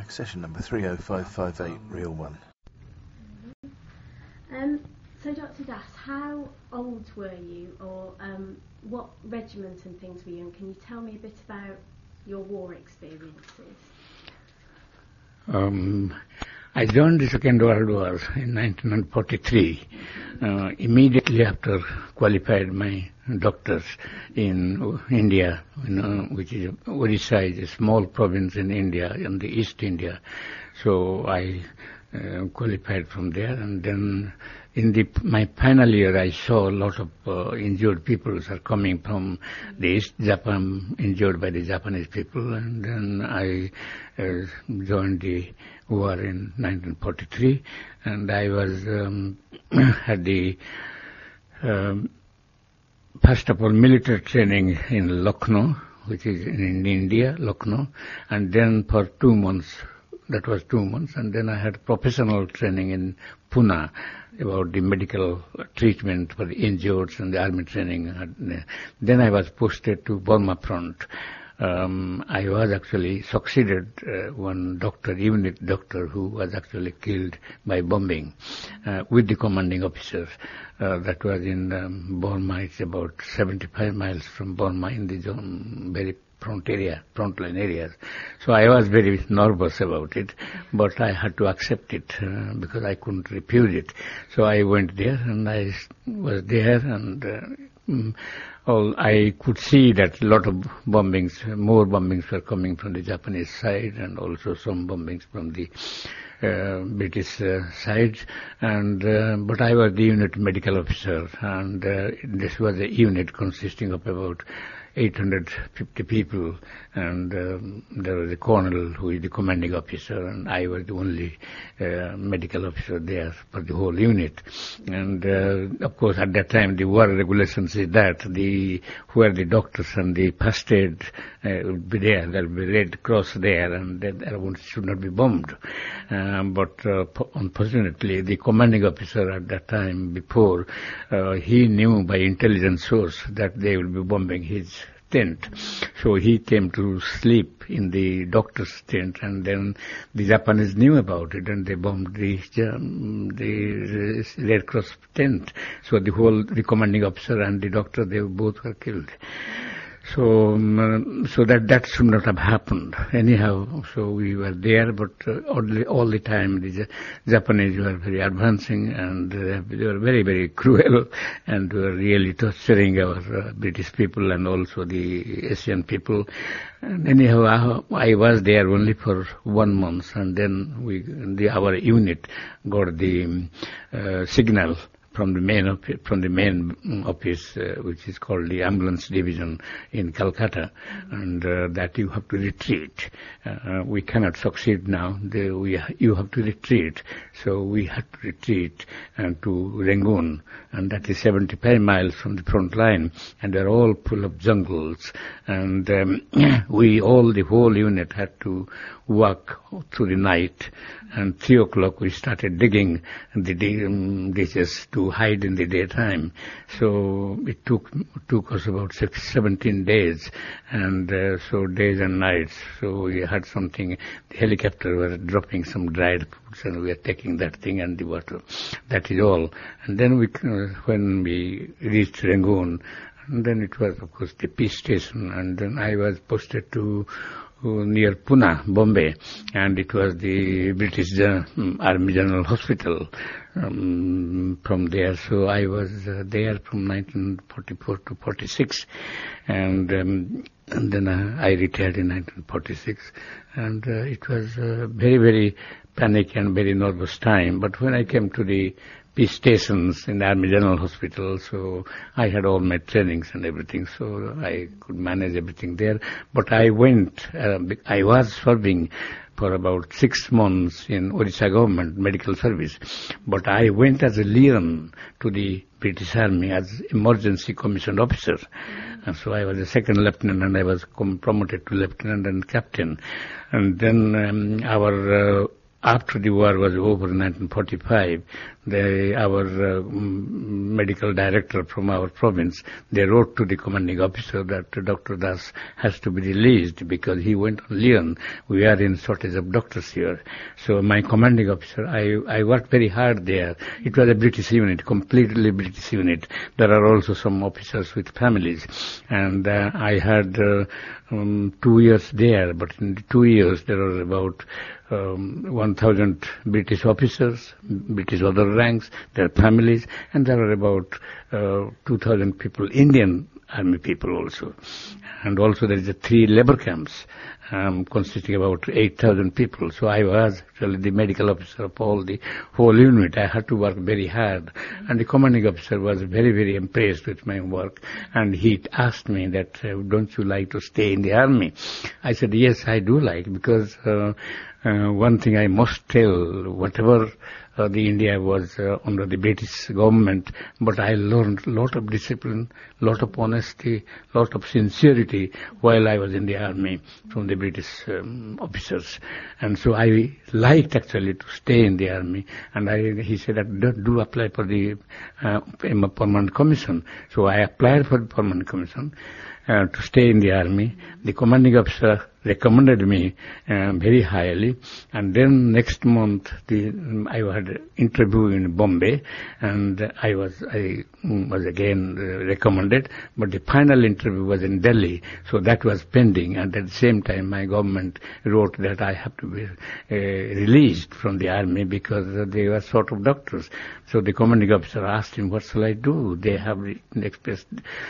Accession number 30558, reel 1. So Dr. Das, how old were you, or what regiment and things were you in? Can you tell me a bit about your war experiences? I joined the Second World War in 1943, immediately after qualified my doctors in India, which is Odisha, is a small province in India, in the East India. So I qualified from there, and then in my final year, I saw a lot of injured people are coming from the East Japan, injured by the Japanese people, and then I joined the war in 1943, and I was had the first of all military training in Lucknow, which is in India, Lucknow, and then for 2 months. That was 2 months, and then I had professional training in Pune about the medical treatment for the injured and the army training. Then I was posted to Burma front. I was actually succeeded one doctor, unit doctor, who was actually killed by bombing with the commanding officer. That was in Burma. It's about 75 miles from Burma in the very frontline areas. So I was very nervous about it, but I had to accept it because I couldn't refuse it. So I went there, and I was there, and I could see that a lot of bombings, more bombings were coming from the Japanese side, and also some bombings from the British side, and but I was the unit medical officer, and this was a unit consisting of about 850 people, and there was a colonel who is the commanding officer, and I was the only medical officer there for the whole unit. And of course, at that time, the war regulations is that where the doctors and the first aid would be there, there will be Red Cross there, and that should not be bombed. But unfortunately, the commanding officer at that time, before, he knew by intelligence source that they will be bombing his tent. So he came to sleep in the doctor's tent, and then the Japanese knew about it, and they bombed the Red Cross tent. So the commanding officer and the doctor, they both were killed. So that should not have happened. Anyhow, so we were there, but all the time the Japanese were very advancing, and they were very, very cruel, and were really torturing our British people and also the Asian people. And anyhow, I was there only for 1 month, and then our unit got the signal from the main office, which is called the ambulance division in Calcutta, and that you have to retreat. We cannot succeed now. You have to retreat. So we had to retreat to Rangoon, and that is 75 miles from the front line, and they're all full of jungles. And the whole unit had to walk through the night, and 3 o'clock we started digging the ditches to hide in the daytime. So it took us about 17 days, and so days and nights. So we had something, the helicopter was dropping some dried foods, and we were taking that thing and the water. That is all. And then when we reached Rangoon, and then it was, of course, the peace station, and then I was posted to near Pune, Bombay, and it was the British Army General Hospital from there. So I was there from 1944 to 46, and then I retired in 1946, and it was a very, very panic and very nervous time. But when I came to the peace stations in the Army General Hospital, so I had all my trainings and everything, so I could manage everything there. But I was serving for about 6 months in Odisha government medical service, but I went as a liaison to the British Army as emergency commissioned officer. And so I was a second lieutenant, and I was promoted to lieutenant and captain. And then after the war was over in 1945, our medical director from our province, they wrote to the commanding officer that Dr. Das has to be released because he went on leave. We are in shortage of doctors here. So my commanding officer, I worked very hard there. It was a British unit, completely British unit. There are also some officers with families. And I had 2 years there, but in the 2 years there were about 1,000 British officers, British other ranks, their families, and there were about 2,000 people, Indian army people also. And also there is 3 labor camps consisting about 8,000 people. So I was actually the medical officer of the whole unit. I had to work very hard. And the commanding officer was very, very impressed with my work. And he asked me that, don't you like to stay in the army? I said, yes, I do like, because one thing I must tell, whatever the India was under the British government, but I learned a lot of discipline, lot of honesty, lot of sincerity while I was in the army from the British officers. And so I liked actually to stay in the army. And he said that do apply for the permanent commission. So I applied for the permanent commission to stay in the army. The commanding officer recommended me very highly, and then next month I had an interview in Bombay, and I was again recommended, but the final interview was in Delhi, so that was pending. And at the same time my government wrote that I have to be released from the army because they were short of doctors. So the commanding officer asked him, what shall I do? They have expressed,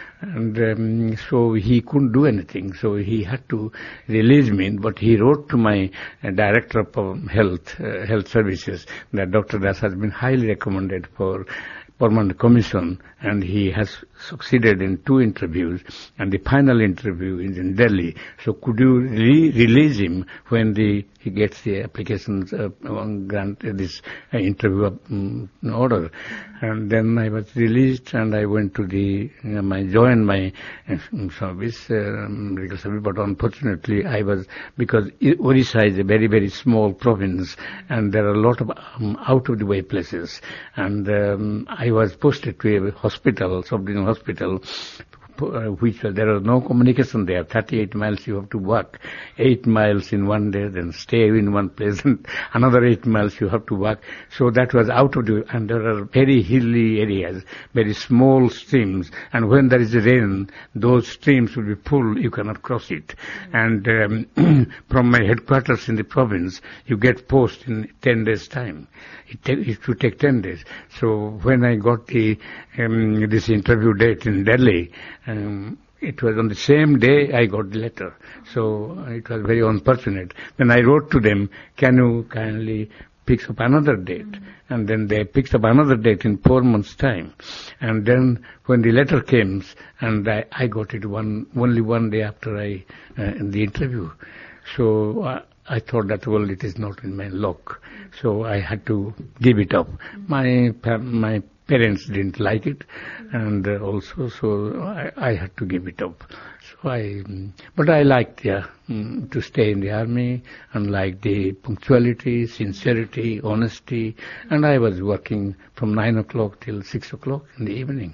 and so he couldn't do anything, so he had to release me. But he wrote to my director of health services that Dr. Das has been highly recommended for permanent commission, and he has succeeded in 2 interviews, and the final interview is in Delhi. So could you release him when he gets the applications grant this interview order? And then I was released, and I went to joined my service, medical service. But unfortunately, because Orissa is a very, very small province, and there are a lot of out of the way places, and I was posted to a hospital, sub-regional hospital, which there was no communication there. 38 miles you have to walk, 8 miles in one day, then stay in one place, and another 8 miles you have to walk. So that was out of the, and there are very hilly areas, very small streams, and when there is rain, those streams will be full, you cannot cross it. And from my headquarters in the province, you get post in 10 days' time. It should take 10 days. So when I got this interview date in Delhi, it was on the same day I got the letter. So it was very unfortunate. Then I wrote to them, can you kindly pick up another date? And then they picked up another date in 4 months' time. And then when the letter came, and I got it only one day after the interview. So I thought that, well, it is not in my luck. So I had to give it up. My parents didn't like it, and also, so I had to give it up. So but I liked to stay in the army, and like the punctuality, sincerity, honesty, and I was working from 9 o'clock till 6 o'clock in the evening.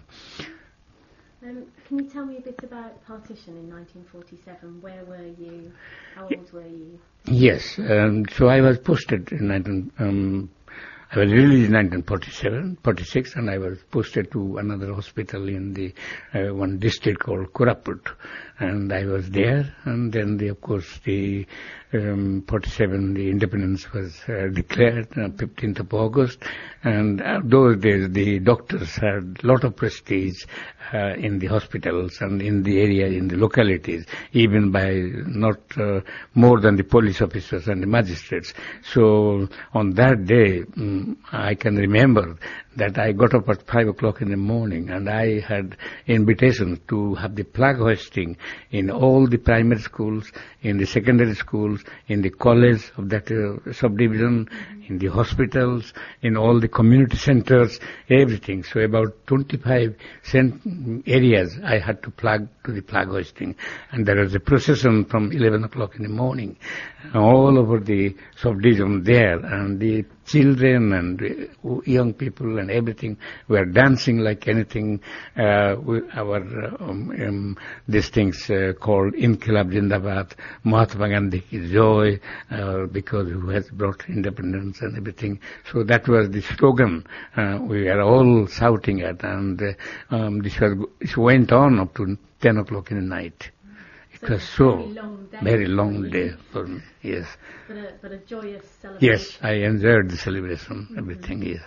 Can you tell me a bit about partition in 1947? Where were you? How old were you? Yes, so I was posted in I was released in 1946, and I was posted to another hospital in the one district called Koraput, and I was there. And then, of course, the 47, the independence was declared 15th of August, and those days the doctors had a lot of prestige in the hospitals and in the area, in the localities, even by not more than the police officers and the magistrates. So on that day, I can remember that I got up at 5 o'clock in the morning, and I had invitations to have the flag hoisting in all the primary schools, in the secondary schools, schools, in the college of that subdivision, in the hospitals, in all the community centers, everything. So about 25 areas I had to flag to the flag hoisting. And there was a procession from 11 o'clock in the morning, all over the subdivision there, and the children and young people and everything were dancing like anything. These things called Inqilab Zindabad, Mahatma Gandhi Ki Joy, because who has brought independence and everything. So that was the slogan we were all shouting at, and this went on up to 10 o'clock in the night. It was so very long day for me, yes. But a joyous celebration. Yes, I enjoyed the celebration, everything, yes.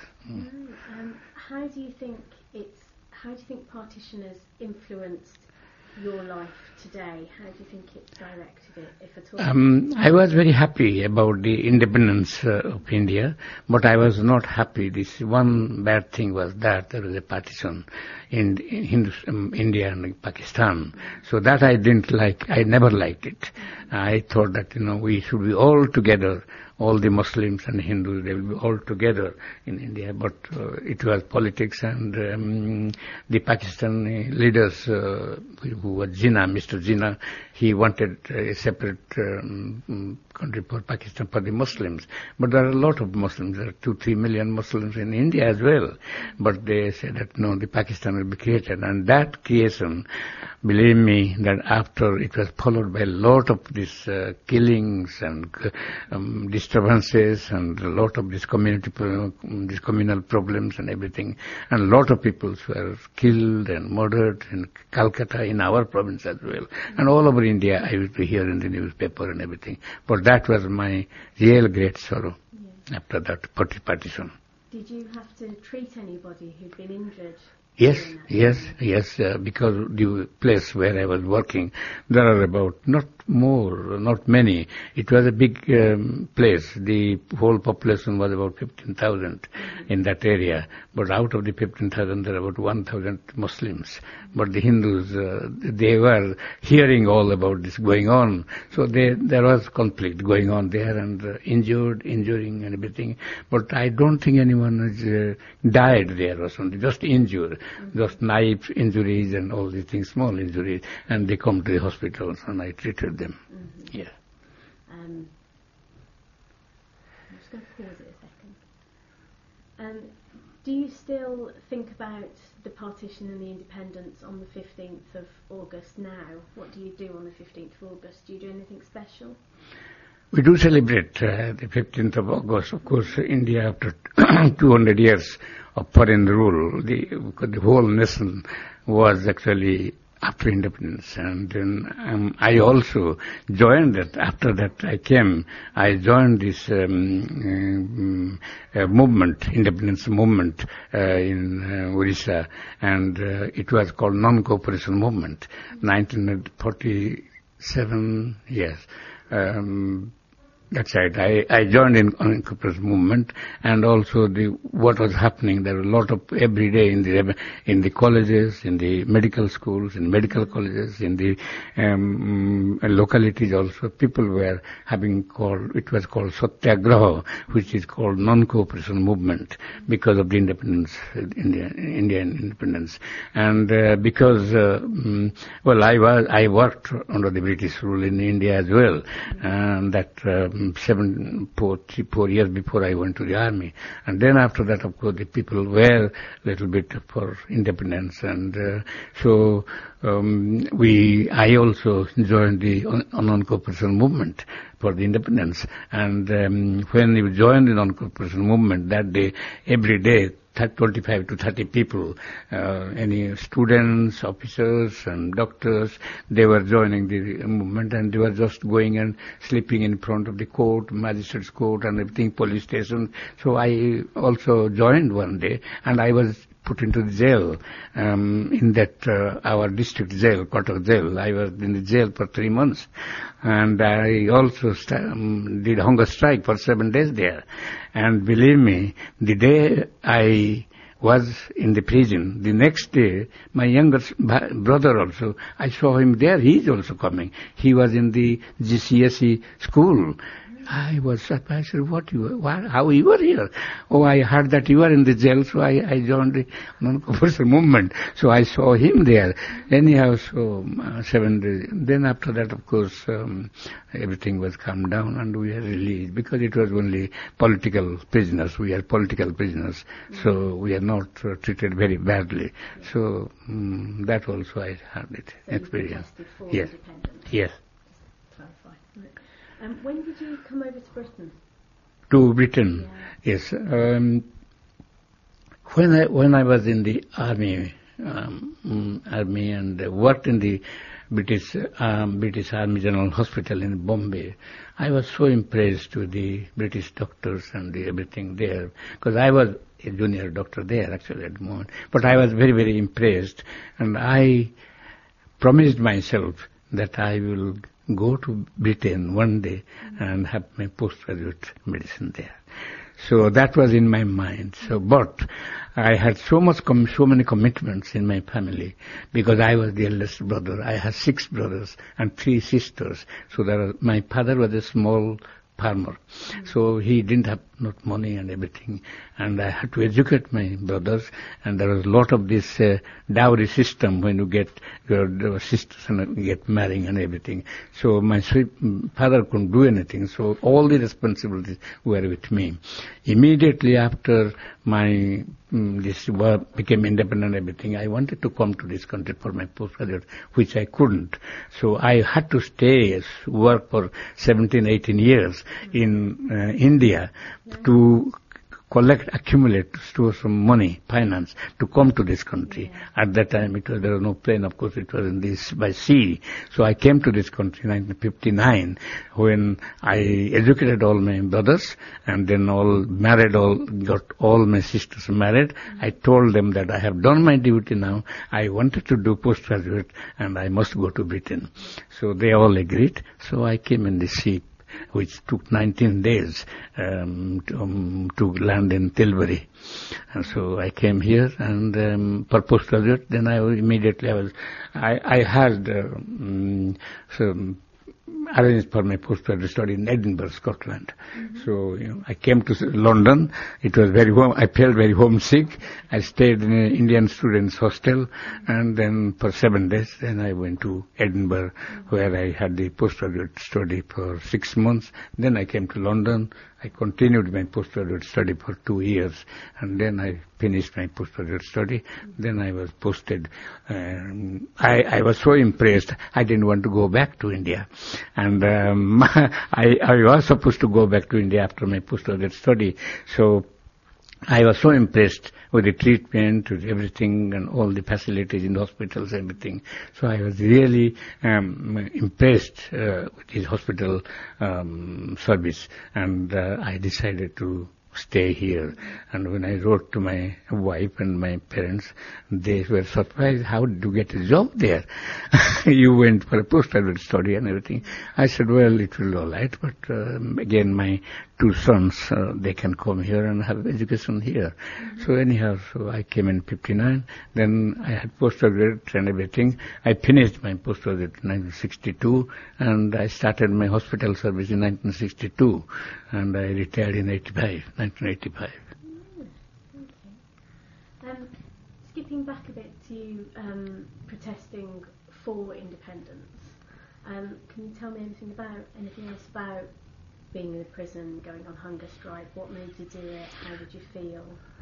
How do you think partition has influenced your life today? How do you think it's directed it, if at all? I was very happy about the independence of India, but I was not happy. This one bad thing was that there was a partition in India and Pakistan. So that I didn't like. I never liked it. I thought that, we should be all together. All the Muslims and Hindus, they will be all together in India. But it was politics, and the Pakistani leaders, who was Mr. Jinnah, he wanted a separate country for Pakistan for the Muslims. But there are a lot of Muslims. There are 2-3 million Muslims in India as well. But they said that no, the Pakistan will be created. And that creation, believe me, that after it was followed by a lot of these killings and disturbances and a lot of these communal problems and everything. And a lot of people were killed and murdered in Calcutta, in our province as well. And all over India, I used to hear in the newspaper and everything. But that was my real great sorrow after that partition. Did you have to treat anybody who'd been injured? Yes, because the place where I was working, there are about, not many. It was a big place. The whole population was about 15,000 in that area. But out of the 15,000, there were about 1,000 Muslims. But the Hindus, they were hearing all about this going on. So there was conflict going on there, and injuring and everything. But I don't think anyone has died there or something, just injured. Just knife injuries and all these things, small injuries, and they come to the hospitals and I treated them. Yeah. I'm just going to pause it a second. Do you still think about the partition and the independence on the 15th of August now? What do you do on the 15th of August? Do you do anything special? We do celebrate the 15th of August. Of course, India, after 200 years of foreign rule, the whole nation was actually after independence. And then I also joined that. After that I joined this movement, independence movement in Orissa, and it was called Non-Cooperation Movement, 1947, yes. That's right. I joined in non-cooperation movement, and also what was happening. There were a lot of every day in the colleges, in the medical schools, in medical colleges, in the localities also. People were it was called Satyagraha, which is called non-cooperation movement, because of the independence, Indian independence, and because I worked under the British rule in India as well, and that. 4 years before I went to the army. And then after that, of course, the people were a little bit for independence. And so I also joined the non-cooperation movement for the independence. And when we joined the non-cooperation movement, that day, every day, 25 to 30 people, any students, officers and doctors, they were joining the movement, and they were just going and sleeping in front of the court, magistrate's court and everything, police station. So I also joined one day, and I was put into the jail, in that our district jail, Cuttack jail. I was in the jail for 3 months, and I also did hunger strike for 7 days there. And believe me, the day I was in the prison. The next day, my younger brother also, I saw him there. He is also coming. He was in the GCSE school. I was surprised. I said, how you were here? Oh, I heard that you were in the jail, so I joined the non-commercial movement. So I saw him there. Anyhow, so 7 days. Then after that, of course, everything was calmed down and we were released because it was only political prisoners. We are political prisoners, so we are not treated very badly. So that also I had it experience. Yes. Yes. When did you come over to Britain? To Britain, yeah. Yes. When I was in the army and worked in the British Army General Hospital in Bombay, I was so impressed with the British doctors and everything there, because I was a junior doctor there actually at the moment. But I was very, very impressed, and I promised myself that I will go to Britain one day and have my postgraduate medicine there. So that was in my mind. So, but I had so many commitments in my family because I was the eldest brother. I had 6 brothers and 3 sisters. So my father was a small farmer. So he didn't have not money and everything. And I had to educate my brothers. And there was a lot of this dowry system when you get your sisters and get married and everything. So my father couldn't do anything. So all the responsibilities were with me. Immediately after my this work became independent and everything, I wanted to come to this country for my postgraduate, which I couldn't. So I had to stay, work for 17, 18 years in India to accumulate, store some money, finance, to come to this country. At that time, there was no plane, of course, it was by sea. So I came to this country in 1959, when I educated all my brothers, and then got all my sisters married. I told them that I have done my duty now. I wanted to do postgraduate, and I must go to Britain. So they all agreed. So I came in the ship, which took 19 days to land in Tilbury. And so I came here and for postgraduate. Then I had arranged for my postgraduate study in Edinburgh, Scotland. So I came to London. It was I felt very homesick. I stayed in an Indian students' hostel, and then for 7 days, then I went to Edinburgh, where I had the postgraduate study for 6 months. Then I came to London. I continued my postgraduate study for 2 years, and then I finished my postgraduate study. Then I was posted. I was so impressed, I didn't want to go back to India. And I was supposed to go back to India after my postgraduate study. So I was so impressed with the treatment, with everything, and all the facilities in the hospitals, everything. So I was really impressed with his hospital service, and I decided to stay here. And when I wrote to my wife and my parents, they were surprised. How did you get a job there? You went for a postgraduate study and everything. I said, well, it will be all right, but again, my 2 sons, they can come here and have education here. So anyhow, so I came in 59. Then I had postgraduate and everything. I finished my postgraduate in 1962, and I started my hospital service in 1962, and I retired in 1985. Okay. Skipping back a bit to protesting for independence, can you tell me anything else about being in a prison, going on hunger strike? What made you do it? How did you feel?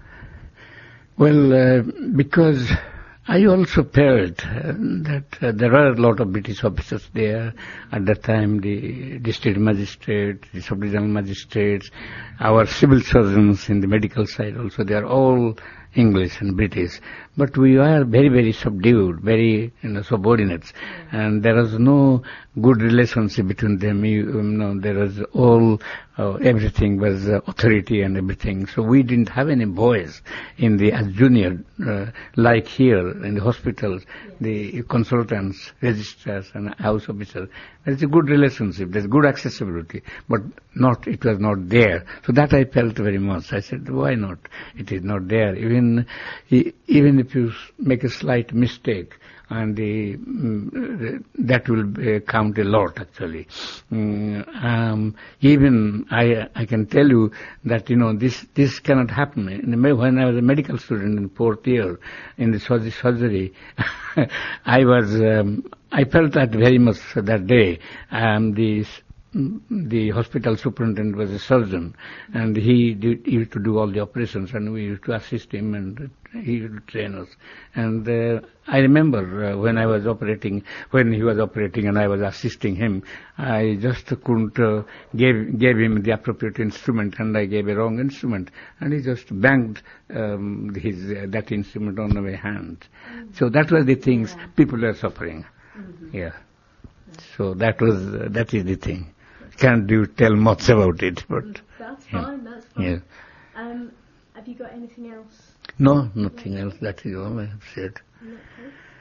Well, because I also felt that there are a lot of British officers there. At that time, the district magistrate, the sub-regional magistrates, our civil surgeons in the medical side also, they are all English and British. But we are very, very subdued, very subordinates. And there was no good relationship between them. There was everything was authority and everything. So we didn't have any voice as junior, like here in the hospitals, the consultants, registrars and house officers. There's a good relationship, there's good accessibility, but it was not there. So that I felt very much. I said, why not? It is not there. Even even if you make a slight mistake, and that will count a lot actually. Even I can tell you that this cannot happen. When I was a medical student in 4th year in the surgery, I felt that very much that day. The hospital superintendent was a surgeon, and he used to do all the operations, and we used to assist him, and he used to train us. And I remember when he was operating, and I was assisting him, I just couldn't gave him the appropriate instrument, and I gave a wrong instrument, and he just banged that instrument on my hand. So that was the things people were suffering. Yeah. So that is the thing. Can't tell much about it, but that's fine. That's fine. Yeah. Have you got anything else? No, nothing else. That is all I have said. Okay.